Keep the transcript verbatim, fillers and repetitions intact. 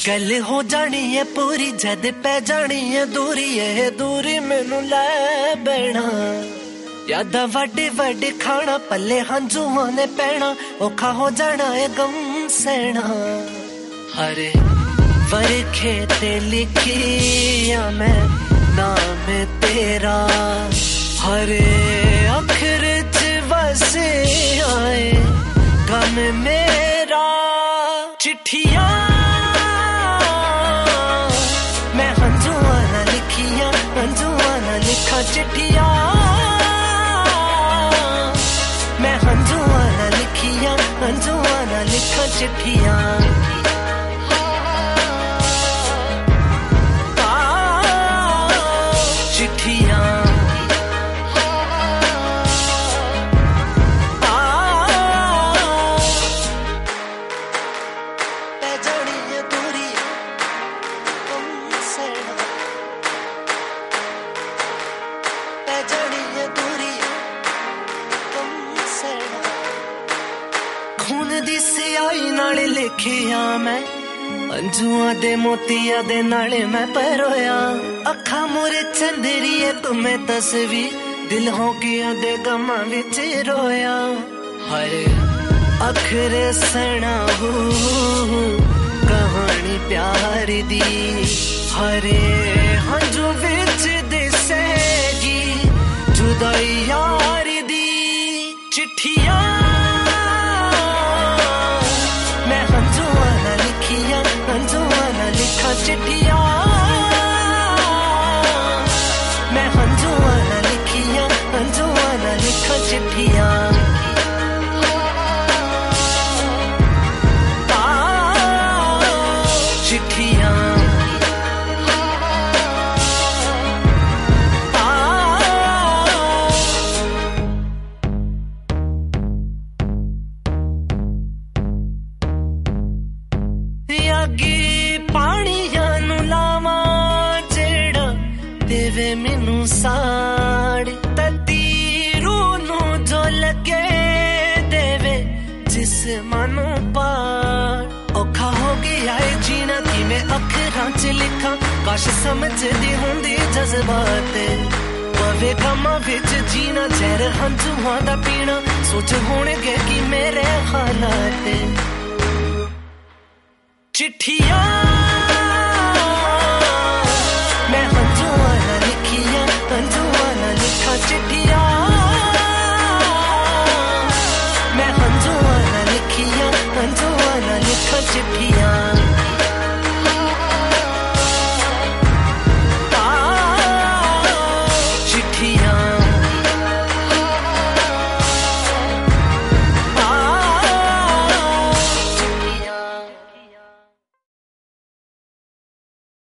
गल हो जानी है पूरी जद पै जानी है दूरी है दूरी मैनू लै बैना यादा वड्डे वड्डे खाना पल्ले हंजुआं ने पैना औखा हो जाना है गम सहना हरे वरखे ते लिखिया मैं नाम तेरा हरे अखर च वसे आए गम मेरा चिट्ठियां मैं हंजुआं ना लिखियां हंजुआं ना लिखा चिट्ठियां मैं हंजुआं ना लिखियां हंजुआं ना लिखा चिट्ठियां चिट्ठियां खून दी सियाई नाल लिखिया मैं अंजुआं दे मोतिया दे नाले मैं परोया अखा मोरे चंदरिए तुम्हें तस्वीर दिल हो गया दे गमा विच रोया हरे अखरे सना हो कहानी प्यार दी हरे हंजू विच दिसेगी जुदाई यार दी चिट्ठियां मैं हंजुआं ना लिखियां हंजुआं ना लिखा चिट्ठियां मैं हंजुआं ना लिखियां हंजुआं ना लिखा चिट्ठियां चिट्ठियां देवे मैनू साड़ ततीरू नू जो लगे देवे जिस्मां पार औखा हो गया है जीना कि मैं अखरां च लिखा काश समझदी हुंदी जज्बात पवे गमां विच जीना जहर हंजुआं दा पीना सोच होणगे कि मेरे हालात चिट्ठियां